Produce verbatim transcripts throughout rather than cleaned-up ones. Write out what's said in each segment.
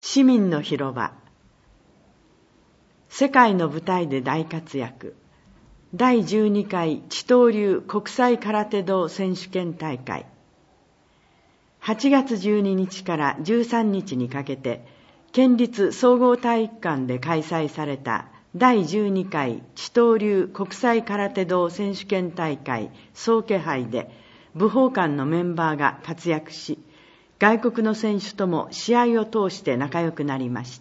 市民の広場、世界の舞台で大活躍、だいじゅうにかい地東流国際空手道選手権大会。はちがつじゅうににちからじゅうさんにちにかけて、県立総合体育館で開催されただいじゅうにかい地東流国際空手道選手権大会総気杯で、武法館のメンバーが活躍し、外国の選手とも試合を通して仲良くなりました。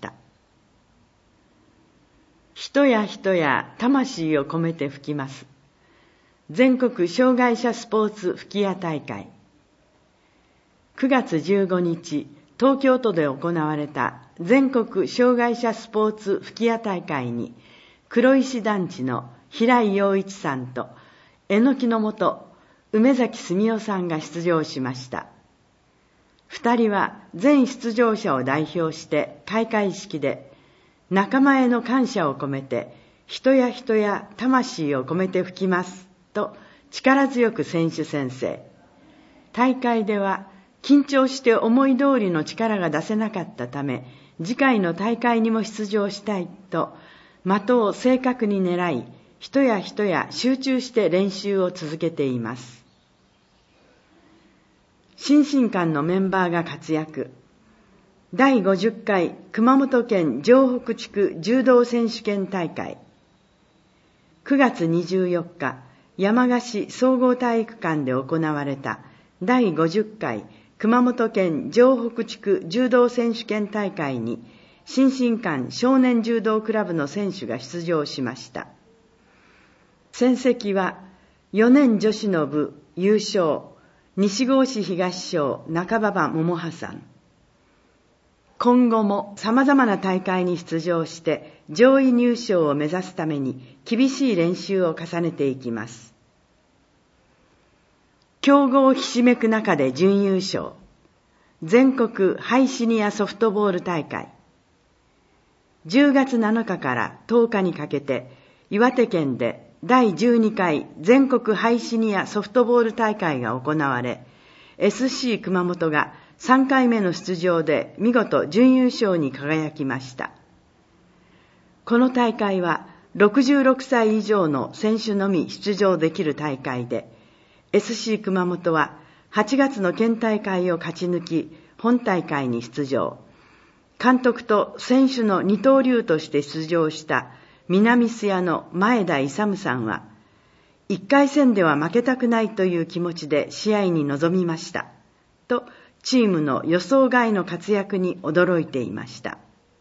人や人や魂を込めて吹きます。全国障害者スポーツ吹き矢大会。くがつじゅうごにち、東京都で行われた全国障害者スポーツ吹き矢大会に、黒石団地の平井陽一さんと、えのきの元梅崎澄夫さんが出場しました。二人は全出場者を代表して開会式で、仲間への感謝を込めて、人や人や魂を込めて吹きますと力強く選手宣誓。大会では緊張して思い通りの力が出せなかったため、次回の大会にも出場したいと的を正確に狙い、人や人や集中して練習を続けています。新進館のメンバーが活躍。だいごじゅっかい熊本県城北地区柔道選手権大会。くがつにじゅうよっか、山鹿市総合体育館で行われただいごじゅっかい熊本県城北地区柔道選手権大会に、新進館少年柔道クラブの選手が出場しました。戦績はよねん女子の部優勝、西郷市東小中馬場桃葉さん。今後も様々な大会に出場して上位入賞を目指すために厳しい練習を重ねていきます。強豪ひしめく中で準優勝。全国ハイシニアソフトボール大会。じゅうがつなのかからとおかにかけて岩手県でだいじゅうにかい全国ハイシニアソフトボール大会が行われ、エスシー 熊本がさんかいめの出場で見事準優勝に輝きました。この大会はろくじゅうろくさい以上の選手のみ出場できる大会で、エスシー 熊本ははちがつの県大会を勝ち抜き本大会に出場。監督と選手の二刀流として出場した南須谷の前田勇さんは、いっかい戦では負けたくないという気持ちで試合に臨みましたと、チームの予想外の活躍に驚いていました。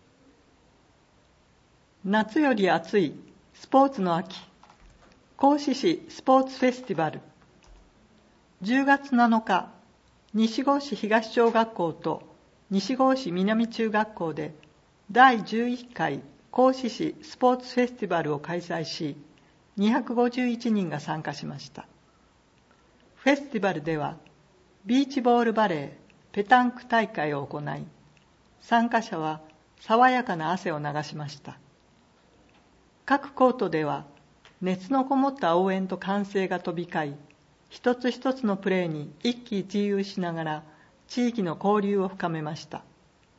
夏より暑いスポーツの秋、合志市スポーツフェスティバル。じゅうがつなのか、西郷市東小学校と西郷市南中学校でだいじゅういっかい合志市スポーツフェスティバルを開催し、にひゃくごじゅういちにんが参加しました。フェスティバルではビーチボールバレー、ペタンク大会を行い、参加者は爽やかな汗を流しました。各コートでは熱のこもった応援と歓声が飛び交い、一つ一つのプレーに一喜一憂しながら地域の交流を深めました。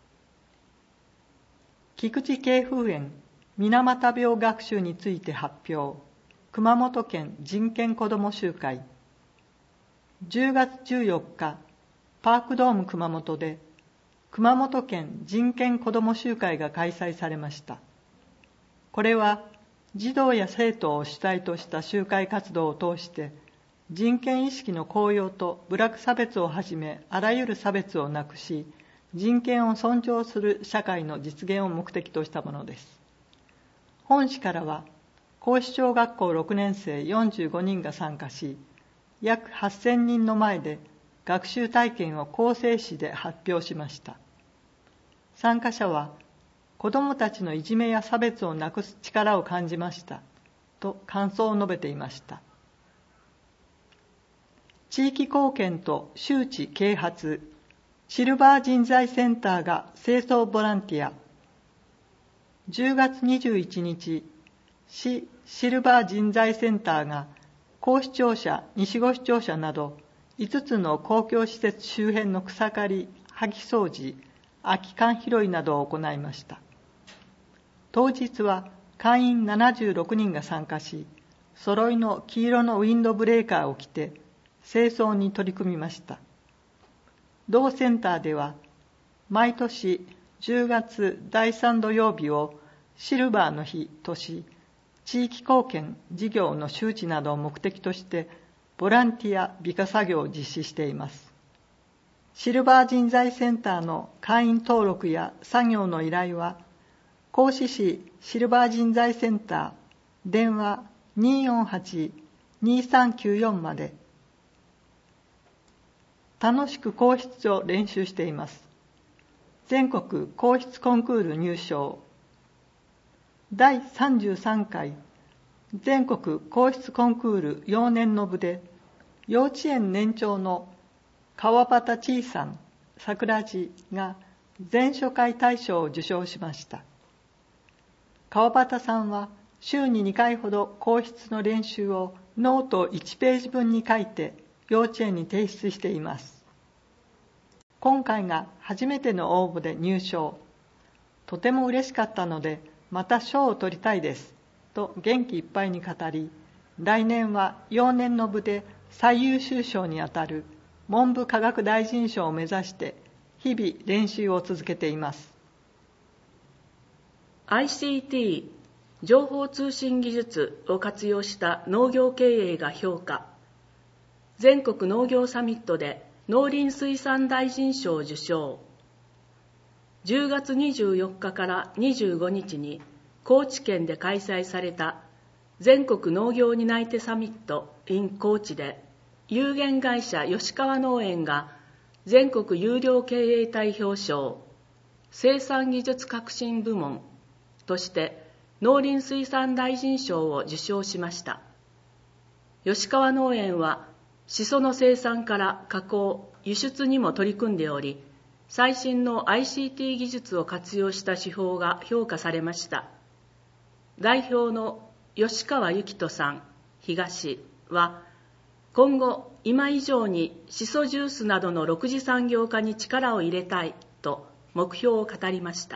菊池渓風炎水俣病学習について発表、熊本県人権こども集会。じゅうがつじゅうよっか、パークドーム熊本で熊本県人権こども集会が開催されました。これは児童や生徒を主体とした集会活動を通して人権意識の高揚と部落差別をはじめあらゆる差別をなくし、人権を尊重する社会の実現を目的としたものです。本市からは合志小学校ろくねんせいよんじゅうごにんが参加し、約はっせんにんの前で学習体験を校正誌で発表しました。参加者は、子どもたちのいじめや差別をなくす力を感じましたと感想を述べていました。地域貢献と周知啓発、シルバー人材センターが清掃ボランティア。じゅうがつにじゅういちにち、市シルバー人材センターが甲市庁舎、西郷市庁舎などいつつの公共施設周辺の草刈り、掃き掃除、 空き缶拾いなどを行いました。当日は会員ななじゅうろくにんが参加し、揃いの黄色のウィンドブレーカーを着て清掃に取り組みました。同センターでは毎年じゅうがつだいさん土曜日をシルバーの日とし、地域貢献事業の周知などを目的としてボランティア美化作業を実施しています。シルバー人材センターの会員登録や作業の依頼は、合志市シルバー人材センター電話 にーよんはち にーさんきゅうよん まで。楽しく皇室を練習しています。全国皇室コンクール入賞。だいさんじゅうさんかい全国皇室コンクール幼年の部で、幼稚園年長の川端千恵さん、桜地が全初回大賞を受賞しました。川端さんは週ににかいほど皇室の練習をノートいちページ分に書いて幼稚園に提出しています。今回が初めての応募で入賞。とても嬉しかったので、また賞を取りたいですと元気いっぱいに語り、来年は幼年の部で最優秀賞にあたる文部科学大臣賞を目指して日々練習を続けています。 アイシーティー 情報通信技術を活用した農業経営が評価。全国農業サミットで農林水産大臣賞を受賞。じゅうがつにじゅうよっかからにじゅうごにちに高知県で開催された全国農業担い手サミット in 高知で、有限会社吉川農園が全国優良経営体表彰、生産技術革新部門として農林水産大臣賞を受賞しました。吉川農園はシソの生産から加工、輸出にも取り組んでおり、最新の アイシーティー 技術を活用した手法が評価されました。代表の吉川幸人さん、東は、今後、今以上にシソジュースなどの六次産業化に力を入れたいと目標を語りました。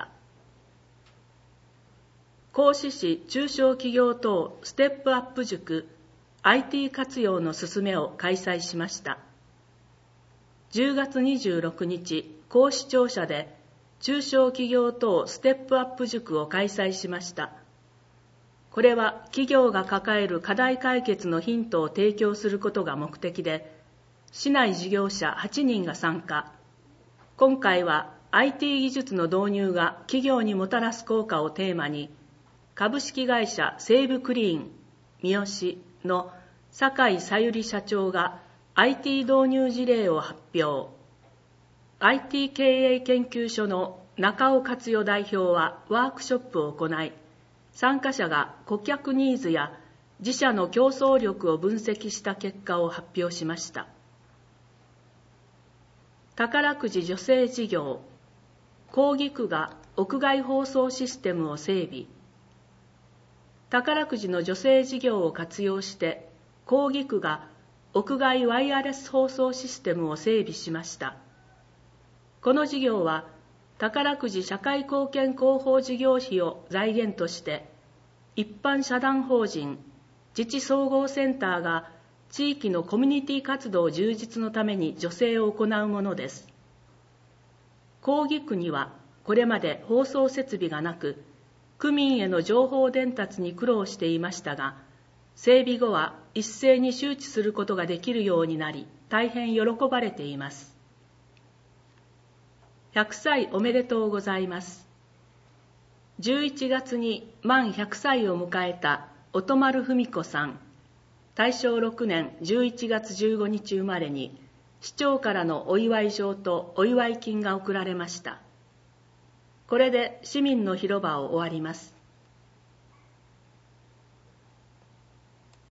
合志市中小企業等ステップアップ塾 アイティー 活用のすすめを開催しました。じゅうがつにじゅうろくにち、合志庁舎で中小企業等ステップアップ塾を開催しました。これは企業が抱える課題解決のヒントを提供することが目的で、市内事業者はちにんが参加。今回は アイティー 技術の導入が企業にもたらす効果をテーマに、株式会社西部クリーン三好の酒井さゆり社長が アイティー 導入事例を発表。アイティー 経営研究所の中尾勝代代表はワークショップを行い、参加者が顧客ニーズや自社の競争力を分析した結果を発表しました。宝くじ助成事業、港議区が屋外放送システムを整備。宝くじの助成事業を活用して、港議区が屋外ワイヤレス放送システムを整備しました。この事業は、宝くじ社会貢献広報事業費を財源として、一般社団法人自治総合センターが地域のコミュニティ活動充実のために助成を行うものです。港議区にはこれまで放送設備がなく、区民への情報伝達に苦労していましたが、整備後は一斉に周知することができるようになり、大変喜ばれています。ひゃくさいおめでとうございます。じゅういちがつに満ひゃくさいを迎えた音丸文子さん、大正ろくねんじゅういちがつじゅうごにち生まれに、市長からのお祝い状とお祝い金が贈られました。これで市民の広場を終わります。